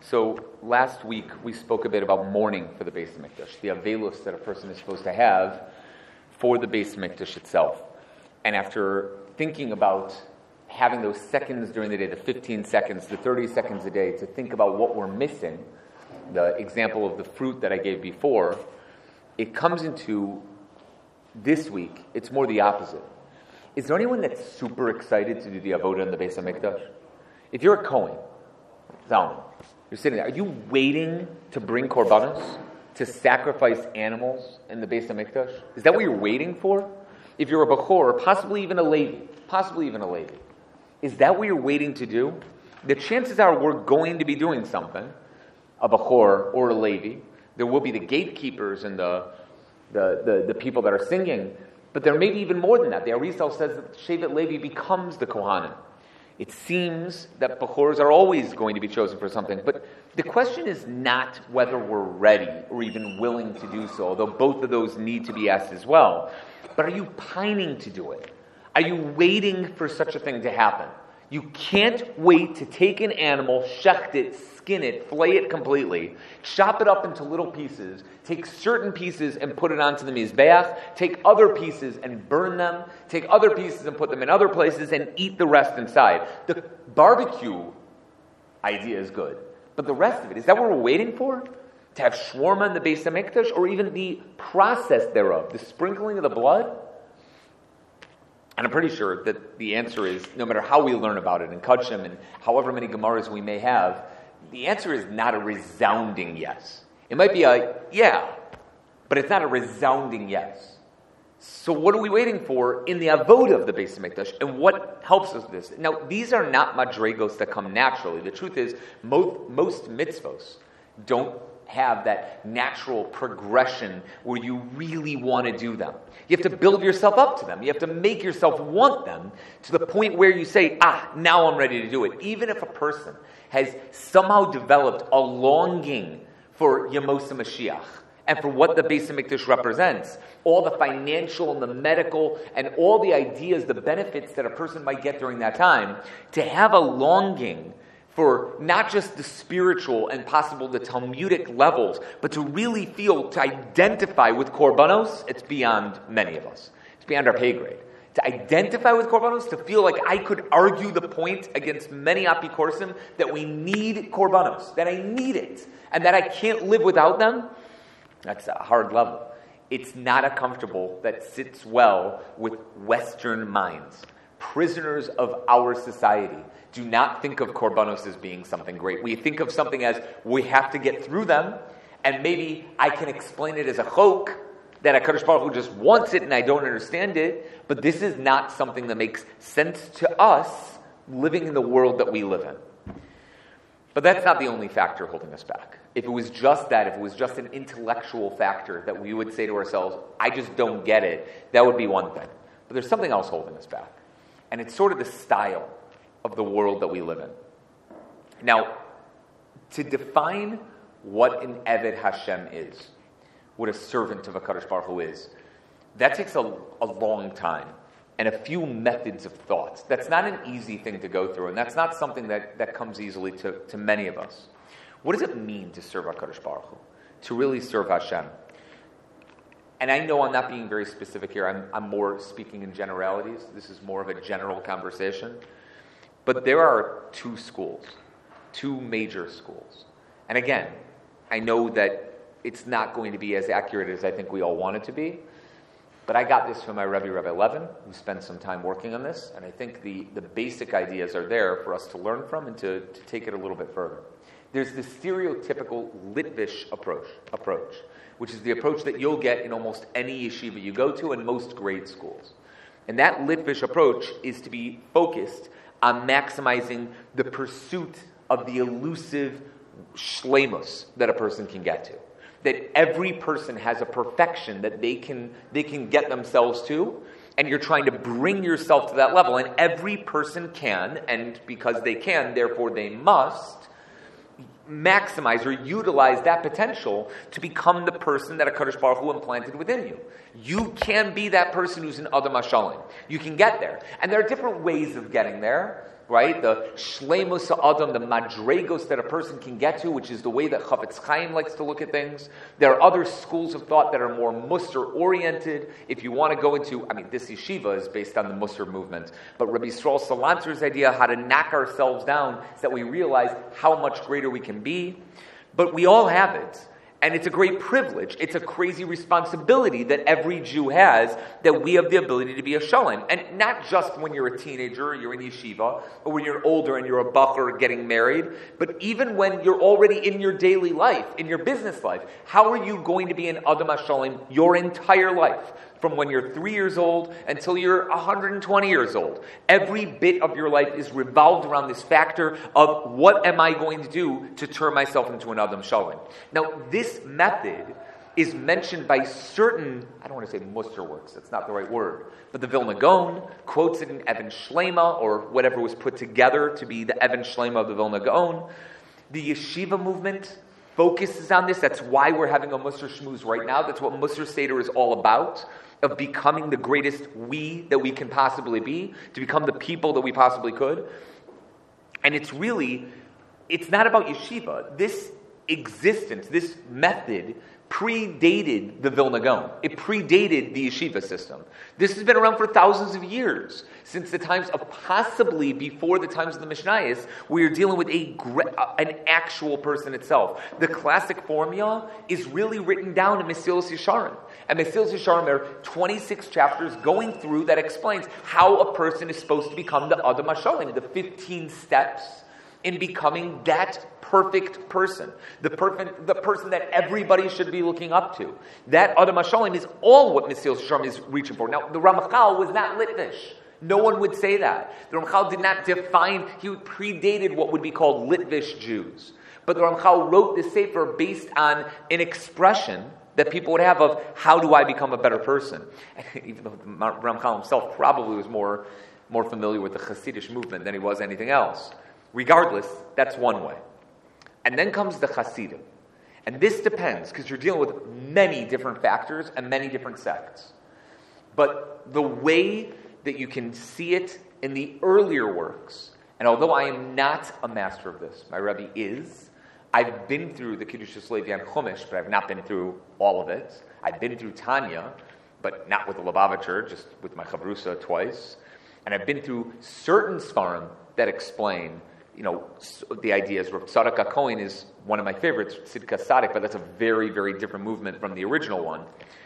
So last week we spoke a bit about mourning for the Beis Hamikdash, the avelus that a person is supposed to have for the Beis Hamikdash itself. And after thinking about having those seconds during the day, the 15 seconds, the 30 seconds a day, to think about what we're missing, the example of the fruit that I gave before, it comes into this week, it's more the opposite. Is there anyone that's super excited to do the avodah in the Beis Hamikdash? If you're a Kohen, Zalman, you're sitting there, are you waiting to bring korbanos, to sacrifice animals in the Beis Hamikdash? Is that what you're waiting for? If you're a Bechor, possibly even a Levi, is that what you're waiting to do? The chances are we're going to be doing something, a Bechor or a Levi. There will be the gatekeepers and the people that are singing, but there may be even more than that. The Arizal says that Shevet Levi becomes the Kohanim. It seems that Bechors are always going to be chosen for something, but the question is not whether we're ready or even willing to do so, although both of those need to be asked as well. But are you pining to do it? Are you waiting for such a thing to happen? You can't wait to take an animal, shecht it, skin it, flay it completely, chop it up into little pieces, take certain pieces and put it onto the mizbeach, take other pieces and burn them, take other pieces and put them in other places, and eat the rest inside. The barbecue idea is good, but the rest of it, is that what we're waiting for? To have shawarma in the Beis Hamikdash, or even the process thereof, the sprinkling of the blood? And I'm pretty sure that the answer is, no matter how we learn about it in Kudshim and however many Gemaras we may have, the answer is not a resounding yes. It might be a yeah, but it's not a resounding yes. So what are we waiting for in the avodah of the Beis Hamikdash, and what helps us with this? Now, these are not madregos that come naturally. The truth is, most mitzvos don't have that natural progression where you really want to do them. You have to build yourself up to them. You have to make yourself want them to the point where you say, now I'm ready to do it. Even if a person has somehow developed a longing for Yemosa Mashiach and for what the Beis Hamikdash represents, all the financial and the medical and all the ideas, the benefits that a person might get during that time, to have a longing for not just the spiritual and possible the Talmudic levels, but to really feel, to identify with korbanos, it's beyond many of us. It's beyond our pay grade. To identify with korbanos, to feel like I could argue the point against many apikorsim that we need korbanos, that I need it, and that I can't live without them, that's a hard level. It's not a comfortable that sits well with Western minds. Prisoners of our society do not think of korbanos as being something great. We think of something as we have to get through them, and maybe I can explain it as a chok, that HaKadosh Baruch Hu just wants it and I don't understand it, but this is not something that makes sense to us living in the world that we live in. But that's not the only factor holding us back. If it was just that, if it was just an intellectual factor that we would say to ourselves, I just don't get it, that would be one thing. But there's something else holding us back. And it's sort of the style of the world that we live in. Now, to define what an Eved Hashem is, what a servant of HaKadosh Baruch Hu is, that takes a long time and a few methods of thought. That's not an easy thing to go through, and that's not something that comes easily to many of us. What does it mean to serve HaKadosh Baruch Hu? To really serve Hashem? And I know I'm not being very specific here. I'm more speaking in generalities. This is more of a general conversation. But there are two schools, two major schools. And again, I know that it's not going to be as accurate as I think we all want it to be. But I got this from my Rebbe Levin, who spent some time working on this. And I think the basic ideas are there for us to learn from and to take it a little bit further. There's the stereotypical Litvish approach, which is the approach that you'll get in almost any yeshiva you go to and most grade schools. And that Litvish approach is to be focused on maximizing the pursuit of the elusive shlemus that a person can get to. That every person has a perfection that they can get themselves to, and you're trying to bring yourself to that level. And every person can, and because they can, therefore they must, maximize or utilize that potential to become the person that HaKadosh Baruch Hu implanted within you. You can be that person who's an Adam Hashalim. You can get there. And there are different ways of getting there. right? The shleimus ha'adam, the madregos that a person can get to, which is the way that Chafetz Chaim likes to look at things. There are other schools of thought that are more Musar-oriented. If you want to go into, this yeshiva is based on the Musar movement, but Rabbi Yisrael Salanter's idea, how to knock ourselves down, is that we realize how much greater we can be. But we all have it. And it's a great privilege. It's a crazy responsibility that every Jew has, that we have the ability to be a shalom. And not just when you're a teenager, you're in yeshiva, or when you're older and you're a bacher getting married, but even when you're already in your daily life, in your business life. How are you going to be an Adam HaShalom your entire life? From when you're 3 years old until you're 120 years old. Every bit of your life is revolved around this factor of what am I going to do to turn myself into an Adam Shalom. Now, this method is mentioned by certain, I don't want to say Musar works, that's not the right word, but the Vilna Gaon quotes it in Even Shlema, or whatever was put together to be the Even Shlema of the Vilna Gaon. The yeshiva movement focuses on this. That's why we're having a Musar Shmooze right now. That's what Musar Seder is all about, of becoming the greatest we that we can possibly be, to become the people that we possibly could. And it's not about yeshiva. This existence, this method, predated the Vilna Gaon. It predated the yeshiva system. This has been around for thousands of years, since the times of possibly before the times of the Mishnayos, we are dealing with an actual person itself. The classic formula is really written down in Mesilas Yesharim. And Mesilas Yesharim are 26 chapters going through that explains how a person is supposed to become the Adam HaShalom, the 15 steps in becoming that perfect person, the person that everybody should be looking up to. That Adam HaShalom is all what Mesilas Yesharim is reaching for. Now, the Ramchal was not Litvish. No one would say that. The Ramchal did not define, he predated what would be called Litvish Jews. But the Ramchal wrote this Sefer based on an expression that people would have of, how do I become a better person? Even though Ramchal himself probably was more familiar with the Hasidic movement than he was anything else. Regardless, that's one way. And then comes the Hasidim. And this depends, because you're dealing with many different factors and many different sects. But the way that you can see it in the earlier works, and although I am not a master of this, my Rebbe is, I've been through the Kedushas Levi and Chumash, but I've not been through all of it. I've been through Tanya, but not with the Lubavitcher, just with my Chavrusa twice. And I've been through certain Sfarim that explain, the ideas. Rav Tzadok HaKohen is one of my favorites, Sidka Sadik, but that's a very, very different movement from the original one.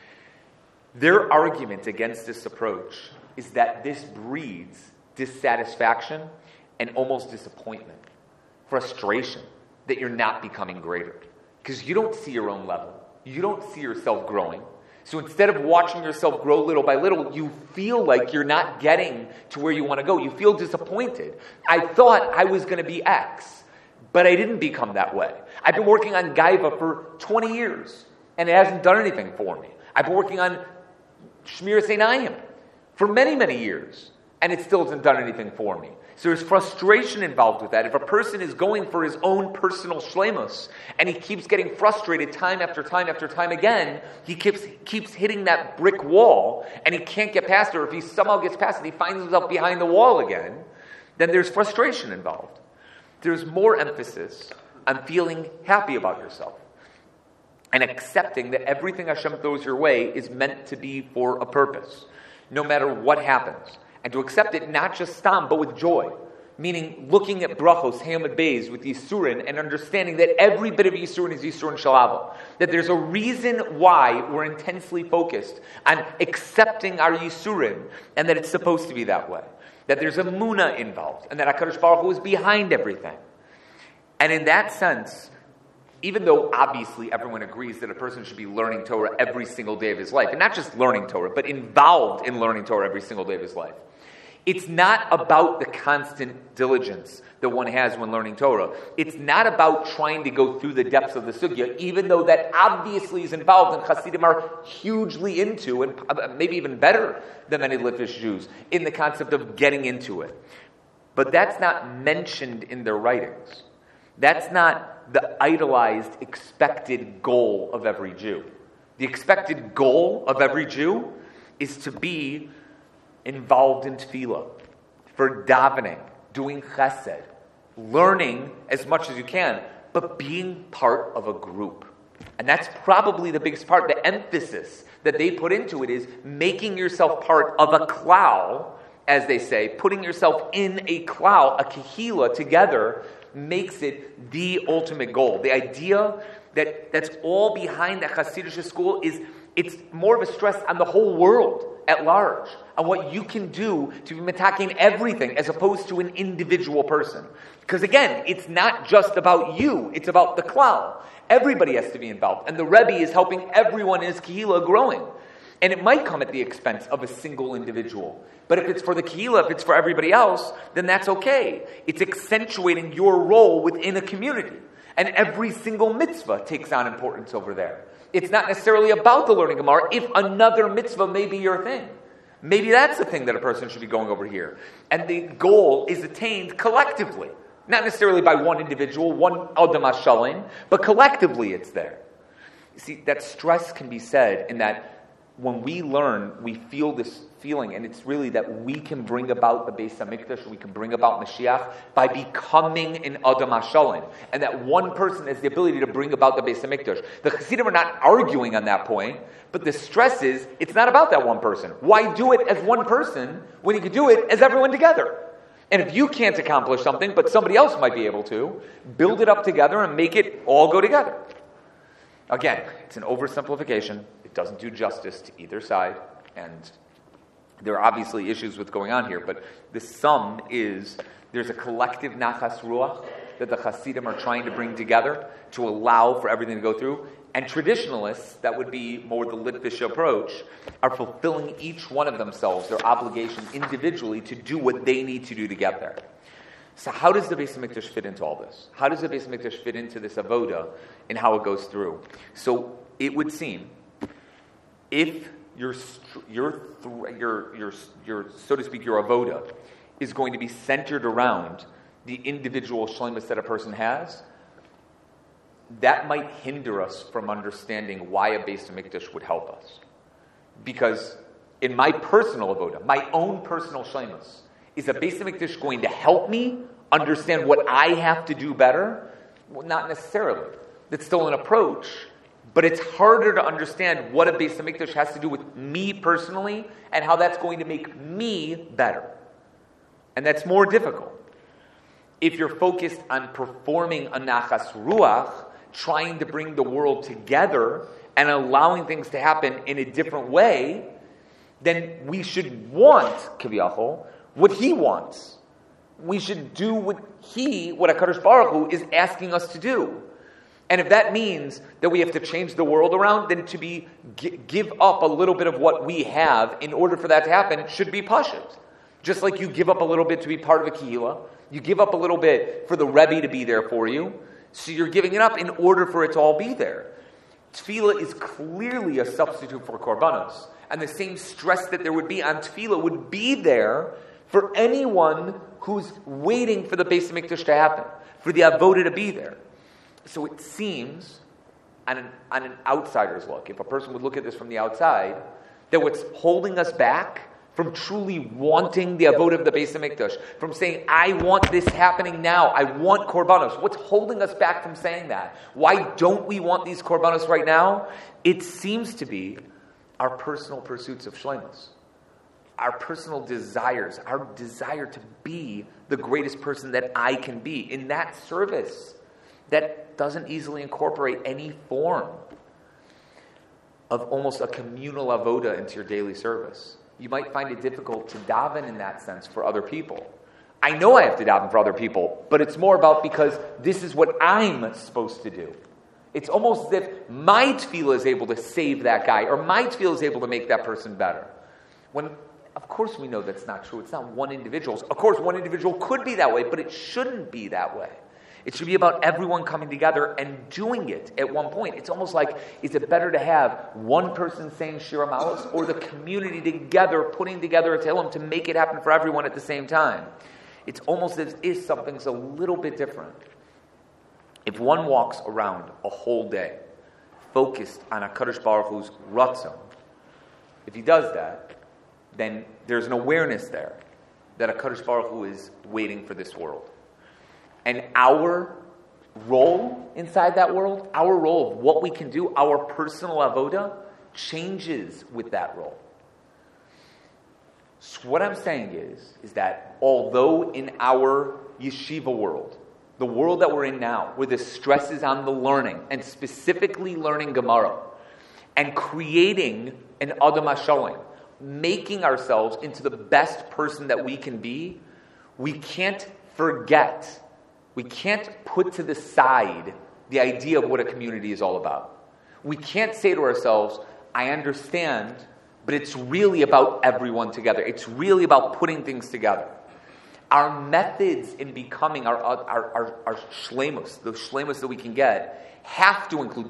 Their argument against this approach is that this breeds dissatisfaction and almost disappointment, frustration that you're not becoming greater. Because you don't see your own level. You don't see yourself growing. So instead of watching yourself grow little by little, you feel like you're not getting to where you want to go. You feel disappointed. I thought I was going to be X, but I didn't become that way. I've been working on Gaiva for 20 years, and it hasn't done anything for me. I've been working on Shmiras Einayim for many, many years, and it still hasn't done anything for me. So there's frustration involved with that. If a person is going for his own personal shleimus, and he keeps getting frustrated time after time after time again, he keeps hitting that brick wall, and he can't get past it, or if he somehow gets past it, he finds himself behind the wall again, then there's frustration involved. There's more emphasis on feeling happy about yourself, and accepting that everything Hashem throws your way is meant to be for a purpose, no matter what happens. And to accept it not just stam, but with joy. Meaning looking at brachos, Hayamad Beis, with Yisurin, and understanding that every bit of Yisurin is Yisurin Shalava. That there's a reason why we're intensely focused on accepting our Yisurin, and that it's supposed to be that way. That there's a Muna involved, and that HaKadosh Baruch Hu is behind everything. And in that sense, even though obviously everyone agrees that a person should be learning Torah every single day of his life, and not just learning Torah, but involved in learning Torah every single day of his life, it's not about the constant diligence that one has when learning Torah. It's not about trying to go through the depths of the sugya, even though that obviously is involved, and Hasidim are hugely into, and maybe even better than many Litvish Jews, in the concept of getting into it. But that's not mentioned in their writings. That's not the idolized, expected goal of every Jew. The expected goal of every Jew is to be involved in tefillah, for davening, doing chesed, learning as much as you can, but being part of a group. And that's probably the biggest part. The emphasis that they put into it is making yourself part of a klal, as they say, putting yourself in a klal, a kehila together, makes it the ultimate goal. The idea that's all behind the Hasidic school is it's more of a stress on the whole world at large, on what you can do to be attacking everything as opposed to an individual person. Because again, it's not just about you, it's about the klal. Everybody has to be involved. And the Rebbe is helping everyone in his kehila growing. And it might come at the expense of a single individual. But if it's for the kehila, if it's for everybody else, then that's okay. It's accentuating your role within a community. And every single mitzvah takes on importance over there. It's not necessarily about the learning Gemara. If another mitzvah may be your thing, maybe that's the thing that a person should be going over here. And the goal is attained collectively. Not necessarily by one individual, one Adam HaShalim, but collectively it's there. You see, that stress can be said in that when we learn, we feel this feeling, and it's really that we can bring about the Beis HaMikdash, we can bring about Mashiach by becoming an Adam HaShalim. And that one person has the ability to bring about the Beis HaMikdash. The Chassidim are not arguing on that point, but the stress is, it's not about that one person. Why do it as one person when you could do it as everyone together? And if you can't accomplish something, but somebody else might be able to, build it up together and make it all go together. Again, it's an oversimplification. It doesn't do justice to either side. And there are obviously issues with going on here, but the sum is there's a collective nachas ruach that the Hasidim are trying to bring together to allow for everything to go through. And traditionalists, that would be more the Litvish approach, are fulfilling each one of themselves, their obligation individually to do what they need to do to get there. So how does the Beis HaMikdash fit into all this? How does the Beis HaMikdash fit into this avoda and how it goes through? So it would seem, if your so to speak, your avoda is going to be centered around the individual shleimus that a person has, that might hinder us from understanding why a Beis HaMikdash would help us. Because in my personal avoda, my own personal shleimus, is a Beis HaMikdash going to help me understand what I have to do better? Well, not necessarily. It's still an approach, but it's harder to understand what a Beis HaMikdash has to do with me personally and how that's going to make me better. And that's more difficult. If you're focused on performing a nachas ruach, trying to bring the world together and allowing things to happen in a different way, then we should want, kaviyachol, what he wants. We should do what HaKadosh Baruch Hu is asking us to do. And if that means that we have to change the world around, then to give up a little bit of what we have in order for that to happen should be pashut. Just like you give up a little bit to be part of a kehila, you give up a little bit for the Rebbe to be there for you, so you're giving it up in order for it to all be there. Tefillah is clearly a substitute for korbanos, and the same stress that there would be on tefillah would be there for anyone who's waiting for the Beis HaMikdash to happen, for the avoda to be there. So it seems, on an outsider's look, if a person would look at this from the outside, that what's holding us back from truly wanting the avoda of the Beis HaMikdash, from saying, I want this happening now, I want korbanos. What's holding us back from saying that? Why don't we want these korbanos right now? It seems to be our personal pursuits of shleimus, our personal desires, our desire to be the greatest person that I can be in that service that doesn't easily incorporate any form of almost a communal avoda into your daily service. You might find it difficult to daven in that sense for other people. I know I have to daven for other people, but it's more about because this is what I'm supposed to do. It's almost as if my tefillah is able to save that guy, or my tefillah is able to make that person better. When, of course, we know that's not true. It's not one individual's. Of course, one individual could be that way, but it shouldn't be that way. It should be about everyone coming together and doing it at one point. It's almost like, is it better to have one person saying Shira Malos or the community together putting together a Tehillim to make it happen for everyone at the same time? It's almost as if something's a little bit different. If one walks around a whole day focused on HaKadosh Baruch Hu's Ratzon, if he does that, then there's an awareness there that HaKadosh Baruch Hu is waiting for this world. And our role inside that world, our role of what we can do, our personal avoda, changes with that role. So what I'm saying is that although in our yeshiva world, the world that we're in now, where the stress is on the learning, and specifically learning Gemara, and creating an Adam HaShalom, making ourselves into the best person that we can be, we can't forget, we can't put to the side the idea of what a community is all about. We can't say to ourselves, I understand, but it's really about everyone together. It's really about putting things together. Our methods in becoming our shleimus, the shleimus that we can get, have to include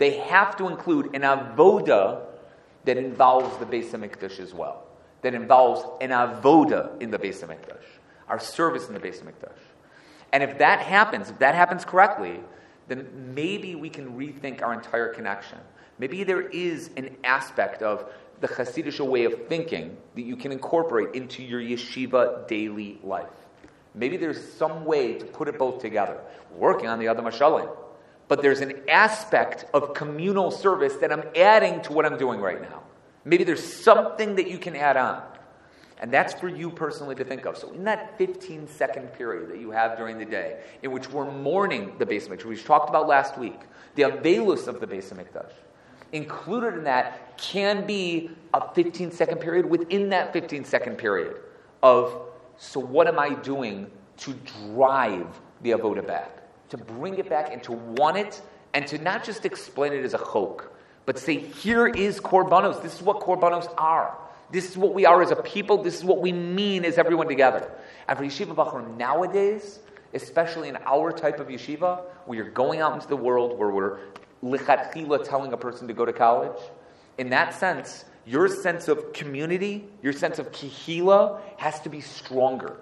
an avoda that involves the Beis HaMikdash as well. That involves an avoda in the Beis HaMikdash. Our service in the Beis HaMikdash. And if that happens correctly, then maybe we can rethink our entire connection. Maybe there is an aspect of the Hasidic way of thinking that you can incorporate into your yeshiva daily life. Maybe there's some way to put it both together. We're working on the Adam HaShalom. But there's an aspect of communal service that I'm adding to what I'm doing right now. Maybe there's something that you can add on. And that's for you personally to think of. So in that 15-second period that you have during the day, in which we're mourning the Beis HaMikdash, we talked about last week, the avelus of the Beis HaMikdash, included in that can be a 15-second period within that 15-second period of, so what am I doing to drive the avoda back? To bring it back and to want it, and to not just explain it as a chok, but say, here is korbanos. This is what korbanos are. This is what we are as a people. This is what we mean as everyone together. And for Yeshiva Bachur nowadays, especially in our type of yeshiva, where you're going out into the world, where we're lichatchila telling a person to go to college, in that sense, your sense of community, your sense of kihila has to be stronger,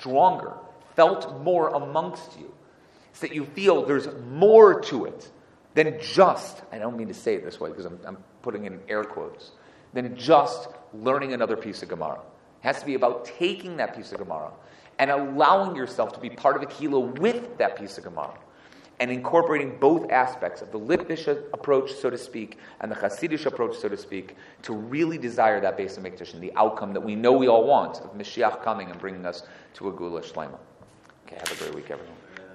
felt more amongst you. So that you feel there's more to it than just, I don't mean to say it this way because I'm putting in air quotes, than just learning another piece of Gemara. It has to be about taking that piece of Gemara and allowing yourself to be part of a kihila with that piece of Gemara and incorporating both aspects of the Litvish approach, so to speak, and the Hasidic approach, so to speak, to really desire that Beis HaMikdash and the outcome that we know we all want of Mashiach coming and bringing us to a Geula Shlema. Okay, have a great week, everyone.